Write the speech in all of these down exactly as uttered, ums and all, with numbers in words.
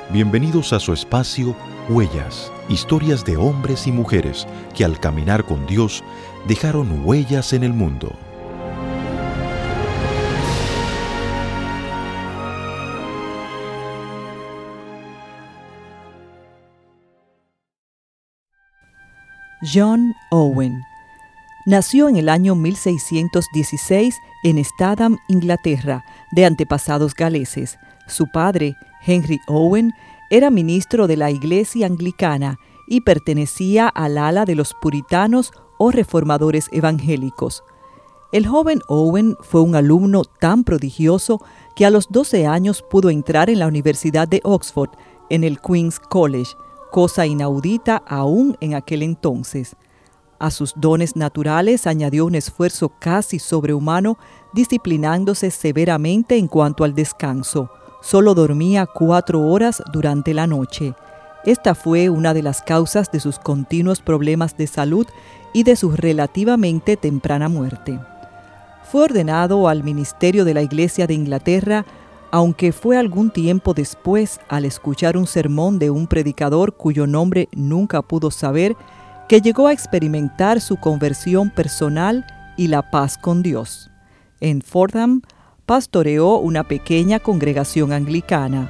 Bienvenidos a su espacio Huellas, historias de hombres y mujeres que al caminar con Dios dejaron huellas en el mundo. John Owen nació en el año mil seiscientos dieciséis en Statham, Inglaterra, de antepasados galeses. Su padre, Henry Owen, era ministro de la Iglesia Anglicana y pertenecía al ala de los puritanos o reformadores evangélicos. El joven Owen fue un alumno tan prodigioso que a los doce años pudo entrar en la Universidad de Oxford, en el Queen's College, cosa inaudita aún en aquel entonces. A sus dones naturales añadió un esfuerzo casi sobrehumano, disciplinándose severamente en cuanto al descanso. Solo dormía cuatro horas durante la noche. Esta fue una de las causas de sus continuos problemas de salud y de su relativamente temprana muerte. Fue ordenado al ministerio de la Iglesia de Inglaterra, aunque fue algún tiempo después, al escuchar un sermón de un predicador cuyo nombre nunca pudo saber, que llegó a experimentar su conversión personal y la paz con Dios. En Fordham, pastoreó una pequeña congregación anglicana.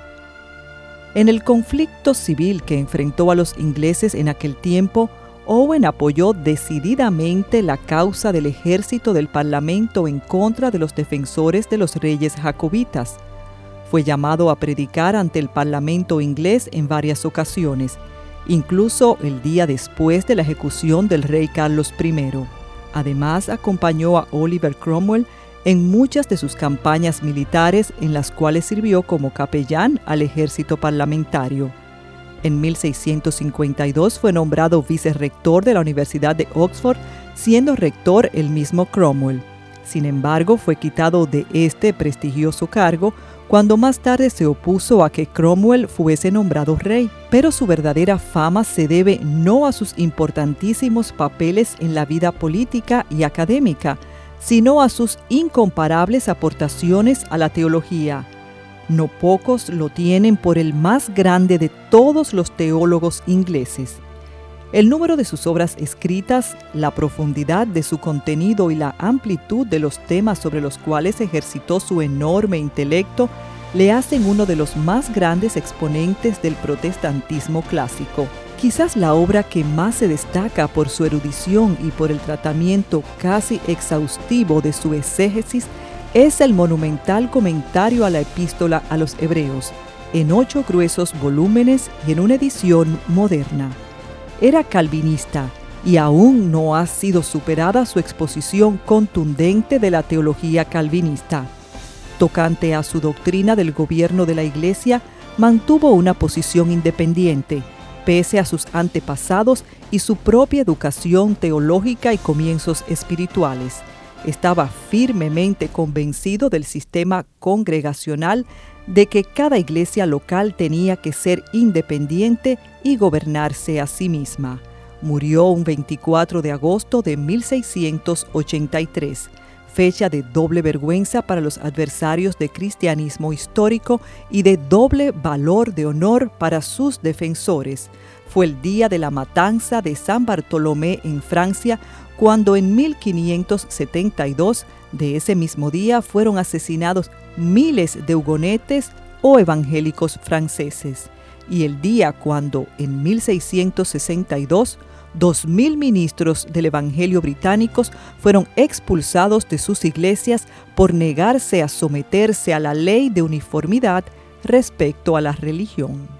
En el conflicto civil que enfrentó a los ingleses en aquel tiempo, Owen apoyó decididamente la causa del ejército del Parlamento en contra de los defensores de los reyes jacobitas. Fue llamado a predicar ante el Parlamento inglés en varias ocasiones, incluso el día después de la ejecución del rey Carlos primero. Además, acompañó a Oliver Cromwell en muchas de sus campañas militares en las cuales sirvió como capellán al ejército parlamentario. En mil seiscientos cincuenta y dos fue nombrado vicerrector de la Universidad de Oxford, siendo rector el mismo Cromwell. Sin embargo, fue quitado de este prestigioso cargo cuando más tarde se opuso a que Cromwell fuese nombrado rey, pero su verdadera fama se debe no a sus importantísimos papeles en la vida política y académica, sino a sus incomparables aportaciones a la teología. No pocos lo tienen por el más grande de todos los teólogos ingleses. El número de sus obras escritas, la profundidad de su contenido y la amplitud de los temas sobre los cuales ejercitó su enorme intelecto le hacen uno de los más grandes exponentes del protestantismo clásico. Quizás la obra que más se destaca por su erudición y por el tratamiento casi exhaustivo de su exégesis es el monumental comentario a la Epístola a los Hebreos, en ocho gruesos volúmenes y en una edición moderna. Era calvinista y aún no ha sido superada su exposición contundente de la teología calvinista. Tocante a su doctrina del gobierno de la Iglesia, mantuvo una posición independiente, pese a sus antepasados y su propia educación teológica y comienzos espirituales. Estaba firmemente convencido del sistema congregacional, de que cada iglesia local tenía que ser independiente y gobernarse a sí misma. Murió un veinticuatro de agosto de mil seiscientos ochenta y tres, fecha de doble vergüenza para los adversarios del cristianismo histórico y de doble valor de honor para sus defensores. Fue el día de la matanza de San Bartolomé en Francia, cuando en mil quinientos setenta y dos de ese mismo día fueron asesinados miles de hugonetes o evangélicos franceses, y el día cuando en mil seiscientos sesenta y dos dos mil ministros del Evangelio británicos fueron expulsados de sus iglesias por negarse a someterse a la ley de uniformidad respecto a la religión.